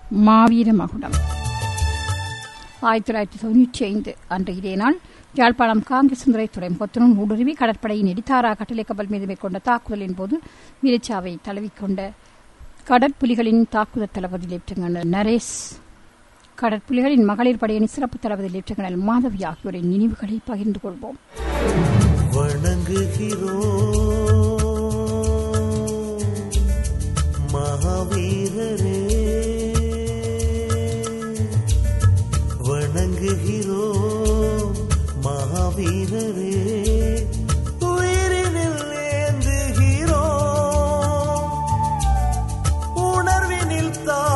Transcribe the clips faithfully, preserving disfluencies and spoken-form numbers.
மாவீர மகுடம். ஆயிரத்தி தொள்ளாயிரத்தி தொன்னூற்றி ஐந்து அன்று இதே நாள் யாழ்ப்பாணம் காங்கிரஸ் துறைமுகத்தினுள் ஊடுருவி கடற்படையின் எடித்தாரா கட்டளை கப்பல் மீது மேற்கொண்ட தாக்குதலின் போது வீரச்சாவை தழுவிக்கொண்ட கடற்புலிகளின் தாக்குதல் தளபதி லெப்டினன்ட் நரேஷ், கடற்புலிகளின் மகளிர் படையின் சிறப்பு தளபதி லெப்டினன்ட் மாதவி ஆகியோரின் நினைவுகளை பகிர்ந்து கொள்வோம். மகாவீரரே வணங்குகிறோம், மகாவீரரே உயிரினில் ஏந்துகிறோம், உணர்வினில்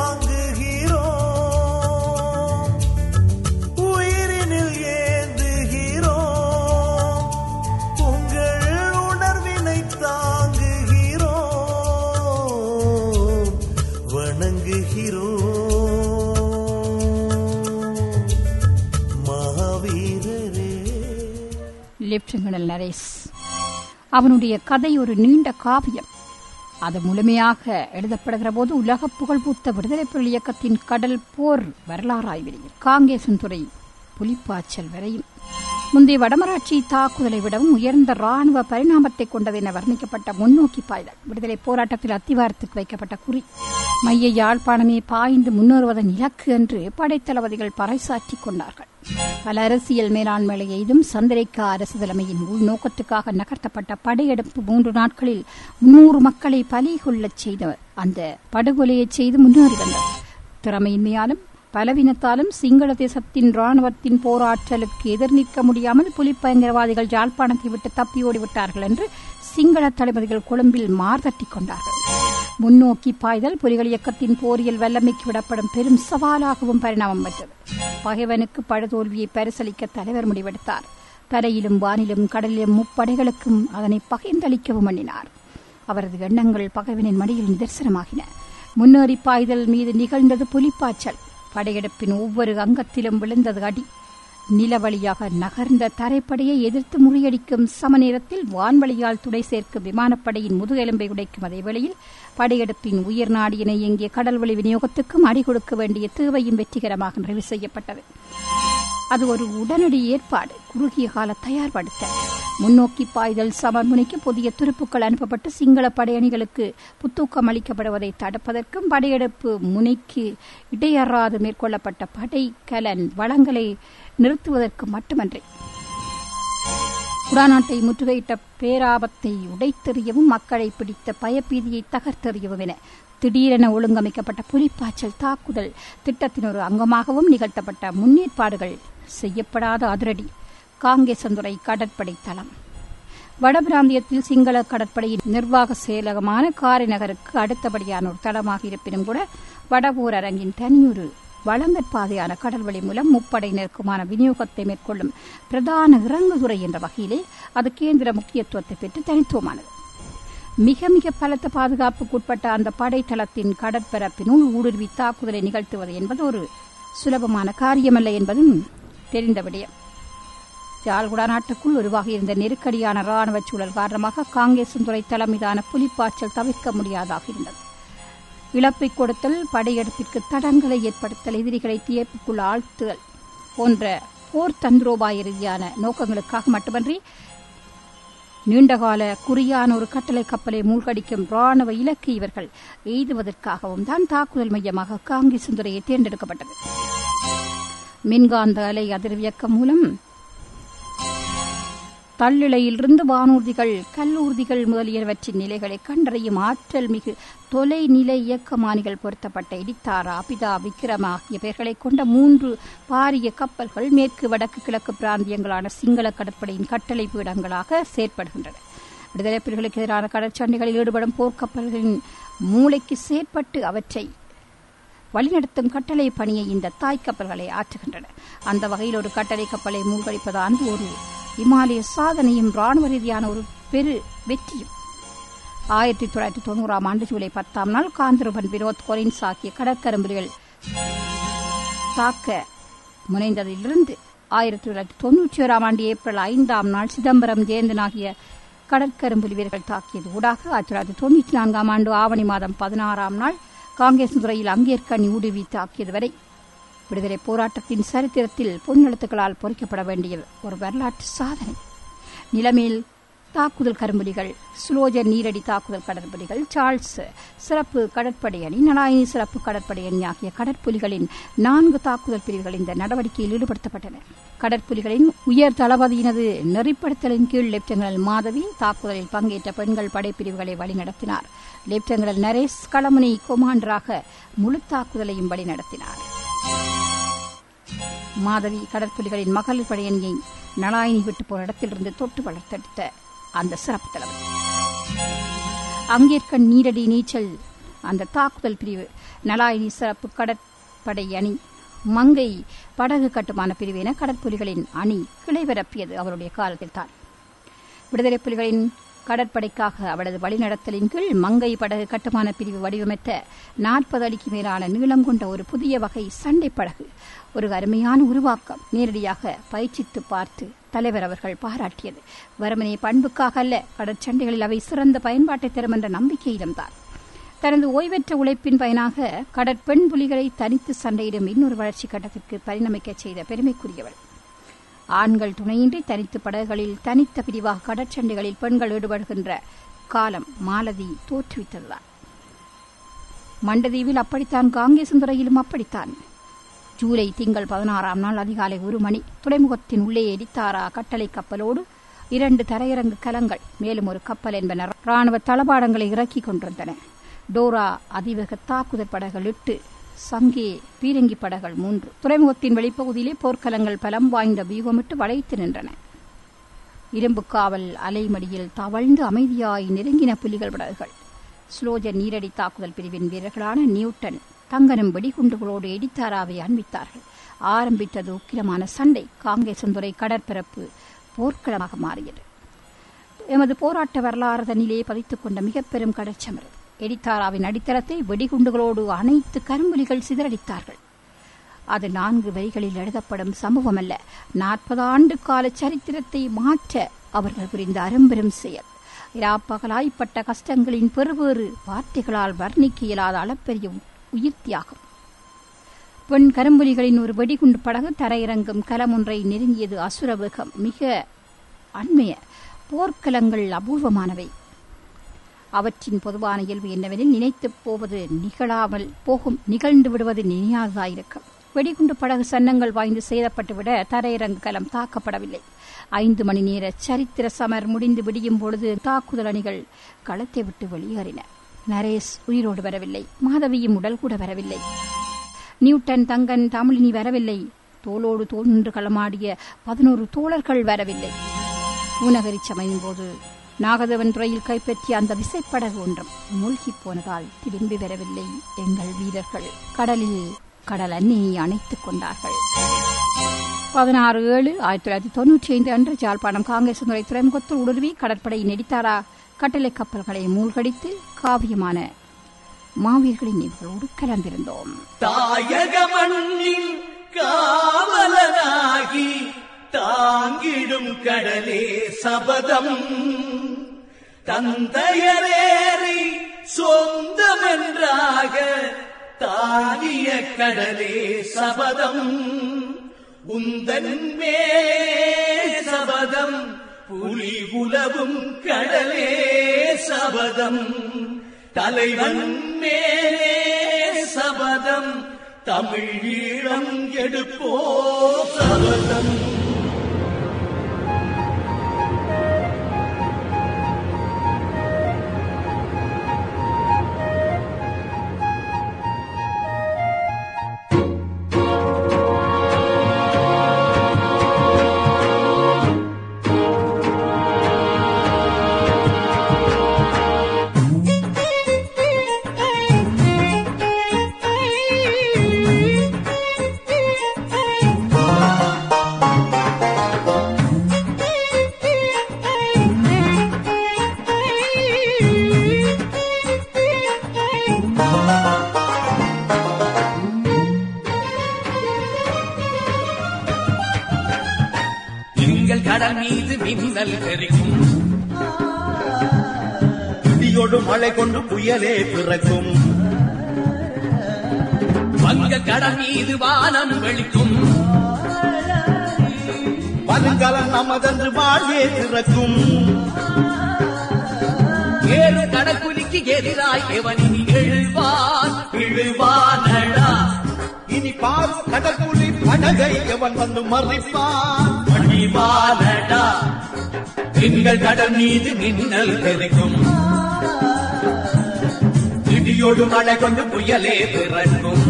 தாங்குகிறோம், உயிரினில் ஏந்துகிறோம், உங்கள் உணர்வினை தாங்குகிறோம், வணங்குகிறோம் மகாவீரரே. லெப்டினன்ட் நரேஷ் அவனுடைய கதை ஒரு நீண்ட காவியம். அது முழுமையாக எழுதப்படுகிற போது உலக புகழ்பூத்த விடுதலை புலி இயக்கத்தின் கடல் போர் வரலாறாய் விரியும். காங்கேசன் துறை புலிப்பாய்ச்சல் வரையும் முந்தைய வடமராட்சி தாக்குதலை விடவும் உயர்ந்த ராணுவ பரிணாமத்தை கொண்டது என வர்ணிக்கப்பட்ட முன்னோக்கி பாய்தல் விடுதலை போராட்டத்தில் அத்திவாரத்துக்கு வைக்கப்பட்ட குறி. மைய யாழ்ப்பாணமே பாய்ந்து முன்னேறுவதன் இலக்கு என்று படைத்தளபதிகள் பறைசாற்றிக் கொண்டார்கள். பல அரசியல் மேலாண்மையை எய்தும் சந்திரிகா அரசு தலைமையின் உள்நோக்கத்துக்காக நகர்த்தப்பட்ட படையெடுப்பு மூன்று நாட்களில் முன்னூறு மக்களை பலி கொள்ளச் செய்த அந்த படுகொலையை செய்து முன்னேறி வந்தது. திறமையின்மையாலும் பலவீனத்தாலும் சிங்கள தேசத்தின் ராணுவத்தின் போராற்றலுக்கு எதிர் நிற்க முடியாமல் புலிப்பயங்கரவாதிகள் யாழ்ப்பாணத்தை விட்டு தப்பி ஓடிவிட்டார்கள் என்று சிங்கள தளபதிகள் கொழும்பில் மார்தட்டிக் கொண்டார்கள். முன்னோக்கி பாய்தல் புலிகள் இயக்கத்தின் போரியல் வல்லமைக்கு விடப்படும் பெரும் சவாலாகவும் பரிணாமம் பெற்றது. பகைவனுக்கு படுதோல்வியை பரிசளிக்க தலைவர் முடிவெடுத்தார். தரையிலும் வானிலும் கடலிலும் முப்படைகளுக்கும் அதனை பகிர்ந்தளிக்கவும் எண்ணினார். அவரது எண்ணங்கள் பகைவனின் மடியில் நிதர்சனமாகின. முன்னேறி பாய்தல் மீது நிகழ்ந்தது புலிப்பாய்ச்சல். படையெடுப்பின் ஒவ்வொரு அங்கத்திலும் விழுந்தது அடி. நிலவழியாக நகர்ந்த தரைப்படையை எதிர்த்து முறியடிக்கும் சமநேரத்தில் வான்வழியால் துணை சேர்க்கும் விமானப்படையின் முதுகெலும்பை உடைக்கும் அதே வேளையில் படையெடுப்பின் உயிர் நாடியினை இயங்கிய கடல்வழி விநியோகத்துக்கும் அடி கொடுக்க வேண்டிய தேவையும் வெற்றிகரமாக நிறைவு செய்யப்பட்டது. அது ஒரு உடனடி ஏற்பாடு, குறுகிய கால தயார்படுத்தல். முன்னோக்கி பாய்தல் சமர்முனைக்கு புதிய துருப்புக்கள் அனுப்பப்பட்டு சிங்கள படையணிகளுக்கு புத்தூக்கம் அளிக்கப்படுவதை தடுப்பதற்கும் படையெடுப்பு முனைக்கு இடையறாது மேற்கொள்ளப்பட்ட படைக்கலன் வளங்களை நிறுத்துவதற்கு மட்டுமன்றி குடாநாட்டை முற்றுகையிட்ட பேராபத்தை உடைத்தெறியவும் மக்களை பிடித்த பயப்பீதியை தகர்த்தெறியவும் என திடீரென ஒழுங்கமைக்கப்பட்ட புலிப்பாய்ச்சல் தாக்குதல் திட்டத்தின் ஒரு அங்கமாகவும் நிகழ்த்தப்பட்ட முன்னேற்பாடுகள் செய்யப்படாத அதிரடி. காங்கேசந்துறை கடற்படை தளம் வடபிராந்தியத்தில் சிங்கள கடற்படையின் நிர்வாக செயலகமான காரைநகருக்கு அடுத்தபடியான ஒரு தளமாக இருப்பினும் கூட வடபோர் அரங்கின் தனியொரு வளங்கற்பாதையான கடல்வழி மூலம் முப்படையினருக்குமான விநியோகத்தை மேற்கொள்ளும் பிரதான இறங்குதுறை என்ற வகையிலே அது கேந்திர முக்கியத்துவத்தை பெற்று தனித்துவமானது. மிக மிக பலத்த பாதுகாப்புக்குட்பட்ட அந்த படைத்தளத்தின் கடற்பரப்பினுள் ஊடுருவி தாக்குதலை நிகழ்த்துவது என்பது ஒரு சுலபமான காரியமல்ல என்பதும் தெரிந்த விடயம். யாழ்குடா நாட்டுக்குள் உருவாகியிருந்த நெருக்கடியான ராணுவ சூழல் காரணமாக காங்கேசந்துறை தளம் மீதான புலிப்பாய்ச்சல் தவிர்க்க முடியாதாக இருந்தது. இழப்பை கொடுத்தல், படையெடுப்பிற்கு தடங்களை ஏற்படுத்தல், எதிரிகளை தியப்புக்குள் ஆழ்த்துதல் போன்ற போர் தந்திரோபாய ரீதியான நோக்கங்களுக்காக மட்டுமன்றி நீண்டகால குறியான ஒரு கட்டளை கப்பலை மூழ்கடிக்கும் ராணுவ இலக்கு இவர்கள் எய்துவதற்காகவும் தான் தாக்குதல் மையமாக காங்கேசந்துறையை தேர்ந்தெடுக்கப்பட்டது. மின்காந்த அலை அதிர்வியக்கம் மூலம் தள்ளிலையிலிருந்து வானூர்திகள், கல்லூர்திகள் முதலியவற்றின் நிலைகளை கண்டறியும் ஆற்றல் மிகு தொலைநிலை இயக்கமானிகள் பொருத்தப்பட்ட எடித்தாரா, பிதா, விக்ரம் ஆகிய பெயர்களை கொண்ட மூன்று பாரிய கப்பல்கள் மேற்கு வடக்கு கிழக்கு பிராந்தியங்களான சிங்கள கடற்படையின் கட்டளை பீடங்களாக செயற்படுகின்றன. விடுதலை புலிகளுக்கு எதிரான கடற்சண்டைகளில் ஈடுபடும் போர்க்கப்பல்களின் மூளைக்கு செயற்பட்டு அவற்றை வழிநடத்தும் கட்டளை பணியை இந்த தாய் கப்பல்களை ஆற்றுகின்றன. அந்த வகையில் ஒரு கட்டளை கப்பலை மூழ்கடிப்பதான் ஒரு இமாலய சாதனையும் ராணுவ ரீதியான ஒரு பெரு வெற்றியும். ஆயிரத்தி தொள்ளாயிரத்தி தொண்ணூறாம் ஆண்டு ஜூலை பத்தாம் நாள் காந்திரபன், வினோத், கொரின்ஸ் ஆகிய கடற்கரும்புலிகள் தாக்க முனைந்ததிலிருந்து ஆயிரத்தி தொள்ளாயிரத்தி தொன்னூற்றி ஓராம் ஆண்டு ஏப்ரல் ஐந்தாம் நாள் சிதம்பரம், ஜெயந்தன் ஆகிய கடற்கரும்புலி வீரர்கள் தாக்கியது ஊடாக ஆயிரத்தி தொள்ளாயிரத்தி தொன்னூற்றி நான்காம் ஆண்டு ஆவணி மாதம் பதினாறாம் நாள் காங்கிரஸ் துறையில் அங்கேற்கனி ஊடுருவி தாக்கியது வரை விடுதலை போராட்டத்தின் சரித்திரத்தில் பொன்னெழுத்துக்களால் பொறிக்கப்பட வேண்டிய ஒரு வரலாற்று சாதனை. நிலமேல் தாக்குதல் கரும்புலிகள், சுலோஜர் நீரடி தாக்குதல் கடற்படைகள், சார்ல்ஸ் சிறப்பு கடற்படை அணி, நலாயினி சிறப்பு கடற்படை அணி ஆகிய கடற்புலிகளின் நான்கு தாக்குதல் பிரிவுகள் இந்த நடவடிக்கையில் ஈடுபடுத்தப்பட்டன. கடற்புலிகளின் உயர் தளபதியினது நெறிப்படுத்தலின் கீழ் லெப்டினல் மாதவி தாக்குதலில் பங்கேற்ற பெண்கள் படைப்பிரிவுகளை வழிநடத்தினார். லெப்டினல் நரேஷ் களமுனை கொமாண்டராக முழு தாக்குதலையும் வழிநடத்தினார். மாதவி கடற்புலிகளின் மகளிர் படையணியை நலாயினி விட்டு போன இடத்திலிருந்து தொட்டு வளர்த்தெடுத்த அந்த சிறப்பு தளபதி. அங்கேற்கன் நீரடி நீச்சல் அந்த தாக்குதல் பிரிவு, நலாயினி சிறப்பு கடற்படை அணி, மங்கை படகு கட்டுமான பிரிவு என கடற்புலிகளின் அணி கிளைவரப்பியது அவருடைய காலத்தில் தான். விடுதலை புலிகளின் கடற்படைக்காக அவரது வழிநடத்தலின் கீழ் மங்கை படகு கட்டுமான பிரிவு வடிவமைத்த நாற்பது அடிக்கு மேலான நீளம் கொண்ட ஒரு புதிய வகை சண்டை படகு, ஒரு அருமையான உருவாக்கம். நேரடியாக பயிற்சித்து பார்த்து தலைவர் அவர்கள் பாராட்டியது வெறுமனே பண்புக்காக அல்ல, கடற்சண்டைகளில் அவை சிறந்த பயன்பாட்டை தரும் என்ற நம்பிக்கையிடம்தான். தனது ஓய்வற்ற உழைப்பின் பயனாக கடற்பெண் புலிகளை தனித்து சண்டையிடும் இன்னொரு வளர்ச்சி கட்டத்திற்கு பரிணமிக்க செய்த பெருமைக்குரியவள். ஆண்கள் துணையின்றி தனித்து படகுகளில் தனித்த பிரிவாக கடற்சண்டைகளில் பெண்கள் ஈடுபடுகின்ற காலம் மாலதி தோற்றுவித்ததுதான். மண்டதீவில் அப்படித்தான், காங்கேசந்துறையிலும் அப்படித்தான். ஜூலை திங்கள் பதினாறாம் நாள் அதிகாலை ஒரு மணி துறைமுகத்தின் உள்ளே எடித்தாரா கட்டளை கப்பலோடு இரண்டு தரையிறங்கு கலங்கள், மேலும் ஒரு கப்பல் என்பன ராணுவ தளபாடங்களை இறக்கிக் கொண்டிருந்தன. டோரா அதிவேக தாக்குதல் படகுகள் எட்டு, சங்கே பீரங்கி படகுகள் மூன்று. துறைமுகத்தின் வெளிப்பகுதியிலே போர்க்கலங்கள் பலம் வாய்ந்த வியூகமிட்டு வளைத்து நின்றன. இரும்பு காவல் அலைமடியில் தவழ்ந்து அமைதியாய் நெருங்கின புலிகள் படகுகள். ஸ்லோஜர் நீரடி தாக்குதல் பிரிவின் வீரர்களான நியூட்டன் தங்கனும் வெடிகுண்டுகளோடு எடித்தாராவை அன்பித்தார்கள். ஆரம்பித்தது உக்கிரமான சண்டை. காங்கேசந்துறை கடற்பரப்பு போர்க்களமாக மாறியது. எமது போராட்ட வரலாறு தன்னிலே பதித்துக் கொண்ட மிக பெரும் கடற்சமர். எடித்தாராவின் அடித்தளத்தை வெடிகுண்டுகளோடு அனைத்து கரும்புலிகள் சிதறடித்தார்கள். அது நான்கு வரிகளில் எழுதப்படும் சம்பவம் அல்ல, நாற்பது ஆண்டு கால சரித்திரத்தை மாற்ற அவர்கள் புரிந்த அரும்பெரும் செயல். இராப்பகலாய்ப்பட்ட கஷ்டங்களின் பெருவேறு வார்த்தைகளால் வர்ணிக்க இயலாத அளப்பெரிய உயிர் தியாகம். பெண் கரும்புலிகளின் ஒரு வெடிகுண்டு படகு தரையிறங்கும் கலம் ஒன்றை நெருங்கியது. அசுர வேகம், மிக அண்மைய போர்க்கலங்கள் அபூர்வமானவை. அவற்றின் பொதுவான இயல்பு என்னவெனில், நினைத்துப் போவது நிகழாமல் போகும், நிகழ்ந்து விடுவது நினையாததாயிருக்கும். வெடிகுண்டு படகு சன்னங்கள் வாய்ந்து சேதப்பட்டுவிட தரையிறங்கு கலம் தாக்கப்படவில்லை. ஐந்து மணி நேர சரித்திர சமர் முடிந்து விடியும் பொழுது தாக்குதல் அணிகள் களத்தை விட்டு வெளியேறின. நரேஷ் உயிரோடு வரவில்லை. மாதவியும் உடல் கூட வரவில்லை. நியூட்டன், தங்கன், தமிழினி வரவில்லை. தோளோடு தோல் நின்று களமாடிய பதினோரு தோழர்கள் வரவில்லை. ஊனகரி சமையும் போது நாகதேவன் துறையில் கைப்பற்றிய அந்த விசைப்படகு ஒன்றும் மூழ்கி போனதால் திரும்பி வரவில்லை. எங்கள் வீரர்கள் கடலில் கடல் அன்னையை அணைத்துக் கொண்டார்கள். பதினாறு ஏழு ஆயிரத்தி தொள்ளாயிரத்தி தொன்னூற்றி ஐந்து அன்று ஜாழ்ப்பாணம் காங்கேசந்துறை துறைமுகத்தில் ஊடுருவி கடற்படை நெடித்தாரா கட்டளை கப்பல்களை மூழ்கடித்து காவியமான மாவீரர்களின் நினைவுகளோடு கலந்திருந்தோம். தாயக மண்ணின் காவலனாகி தாங்கிடும் கடலே சபதம், தந்தையரேறி சொந்தமென்றாக தானிய கடலே சபதம், உந்தன் மே சபதம், புலி உலவும் கடலே சபதம், தலைவன் மேலே சபதம், தமிழ் ஈழம் எடுப்போ சபதம். கடல் மீது மின்னல் தெரிக்கும், இடியோடு மழை கொண்டு புயலே பிறக்கும், வங்க கடல் மீது வானம் வெளிக்கும் வருங்காலம் நமதன்று வாழ்வே திறக்கும். ஏழு கடற்குலிக்கு எதிராய் எவனின் எழுவான் விழுவானடா. இனி பாரு கடற்குழி படகை எவன் வந்து மறிப்பான் மணிவானடா. திங்கள் கடல் மீது மின்னல் தெரிக்கும் இடியோடு மழை கொண்டு புயலே பிறக்கும்.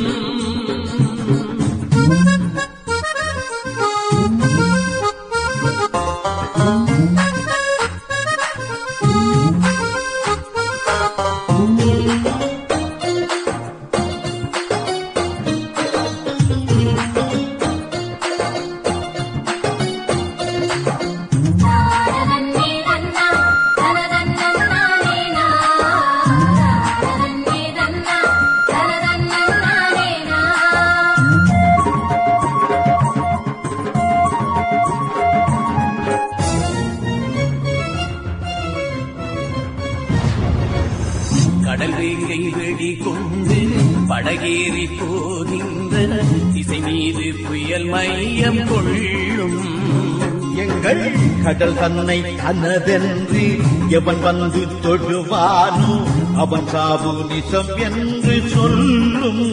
கடல் வேங்கை வெடி கொண்டு படகேறி போகின்ற திசை மீது புயல் மையம் கொள்ளும். எங்கள் கடல் தன்னை தனதென்று எவன் வந்து தொழுவானோ அவன் சாவு நிசம் என்று சொல்லும்.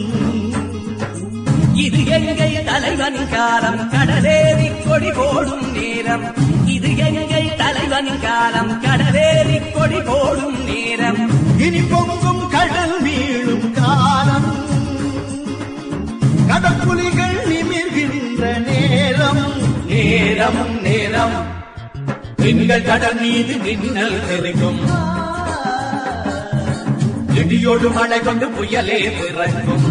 இது எங்கை தலைவனின் காலம் கடலேறி கொடி போடும் நேரம். இது எங்கை தலைவனின் காலம் கடலேறி கொடி போடும் நேரம். இனி பொங்கும் கடல் வீழும் காலம் கடற்குலிகள் நிமிர்கின்ற நேரம். நேரம் நேரம் திங்கள் கடல் மீது மின்னல் தெரிக்கும் இடியோடு மழை கொண்டு புயலே பிறக்கும்.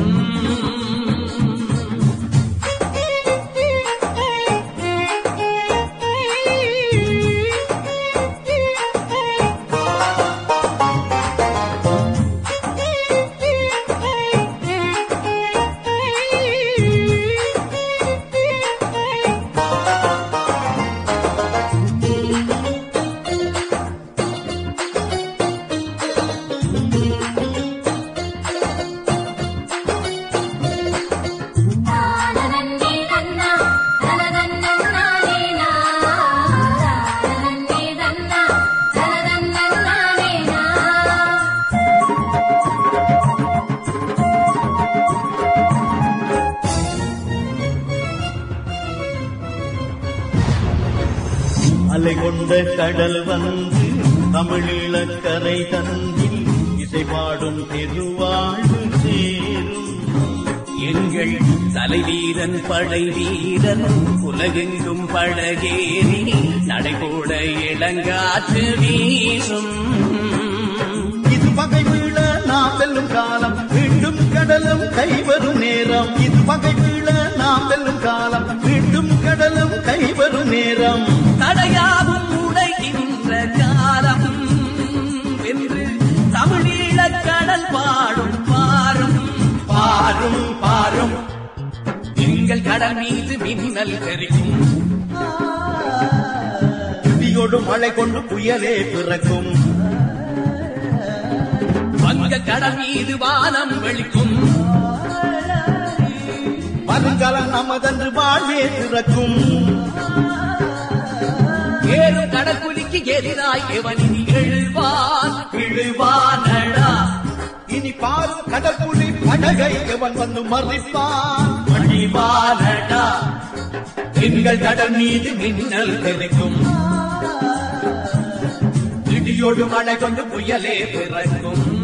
அலை கொண்ட கடல் வந்து தமிழீழக்கரை தந்தில் இசை பாடும் திருவாழ்வு சேரும். எங்கள் தலைவீரன் படை வீரன் உலகெங்கும் படகேறி நடைபோட இளங்காற்று வீசும். இது பகை வீழ நாம் வெல்லும் காலம் மீண்டும் கடலும் கைவரும் நேரம். இது பகை வீழ நாம் வெல்லும் காலம் மீண்டும் கடலும் கைவரும் நேரம். தடையாவும் உடைகின்ற காலம் என்று தமிழீழக் கடல் பாடும் பாரும் பாரும் பாரும். எங்கள் கடல் மீது மின்னல் தெரிக்கும் இடியோடு மழை கொண்டு புயலே பிறக்கும். வங்க கடல் மீது வானம் வெளிக்கும் வருங்காலம் நமதன்று வாழ்வே திறக்கும். ஏழு கடற்குலிக்கு எதிராய் எவனின் எழுவான் விழுவானடா. இனி பாரு கடற்குழி படகை எவன் வந்து மறிப்பான் மணிவானடா. எங்கள் கடல் மீது மின்னல் தெரிக்கும் இடியோடு மழை கொண்டு புயலே பிறக்கும்.